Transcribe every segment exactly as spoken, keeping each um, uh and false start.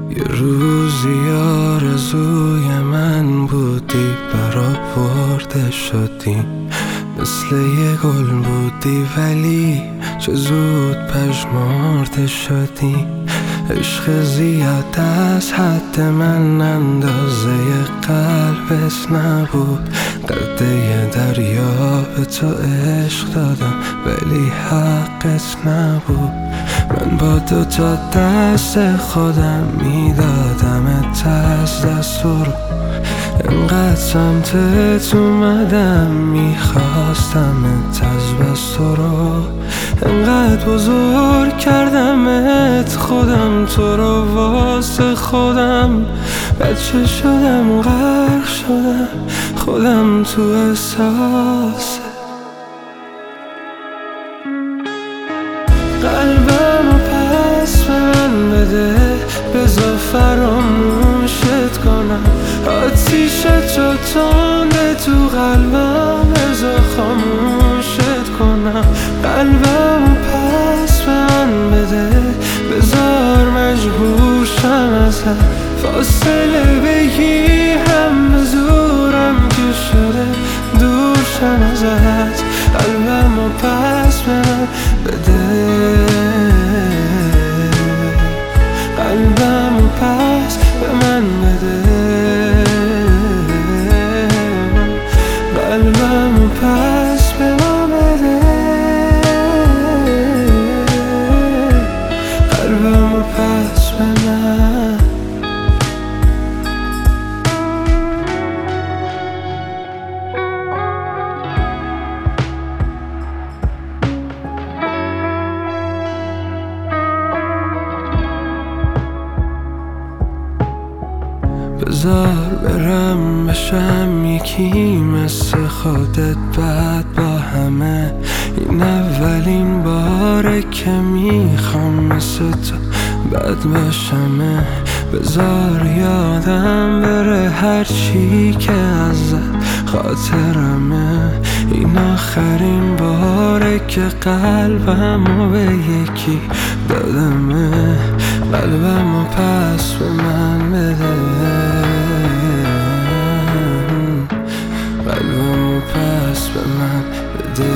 یه روزی آرزوی من بودی، برآورده شدی. مثل یه گل بودی ولی چه زود پژمرده شدی. عشق زیاد از حد من اندازه قلبت نبود. قده دریا به تو عشق دادم ولی حقت نبود. من با دو تا دست خودم میدادمت از دست رو. انقدر سمتت اومدم میخواستمت از بس تو رو. انقدر بزرگ کردمت خودم تو رو واسه خودم. بچه شدم غرق شدم خودم تو احساسه. قلبمو پس به من بده، بذار فراموشت کنم. آتیشت رو تنده تو قلبم، بذار خاموشت کنم. قلبمو پس به من بده، بذار مجبور شم ازت. فاصله بگیرم به زورم که شده دور شم ازت. قلبمو پس به من بده، قلبمو پس به من بده. قلبمو پس به من بده، قلبمو پس به من. بذار برم بشم یکی مثل خودت بعد با همه. این اولین باره که میخوام مثل تو بد باشمه. بذار یادم بره هر چی که ازت خاطرمه. این آخرین باره که قلبمو به یکی دادمه. قلبمو پس به من بده، قلبمو پس به من بده.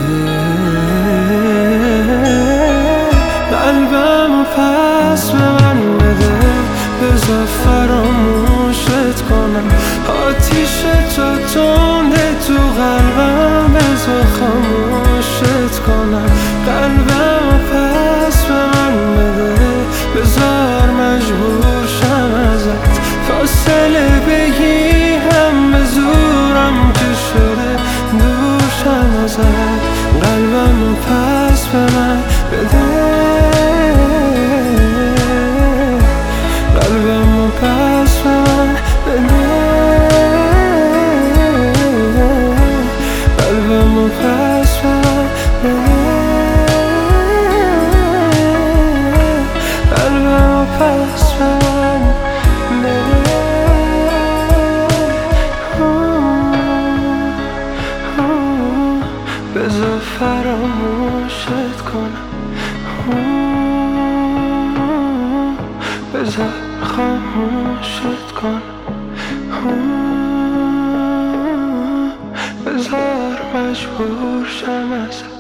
قلبمو پس به من بده، بذار فراموشت کنم. آتیشت رو تنده تو قلبم، بذار خاموشت کنم. قلبمو پس به من بده، بذار مجبور شم ازت. فاصله بگیرم به زورم که شده دور شم ازت. قلبمو پس به من بده، قلبمو پس به من بده. قلبمو پس به من بده، قلبمو پس به من بده. بذار فراموشت کنم، بذار خاموشت کنم. بذار مجبور شم ازت.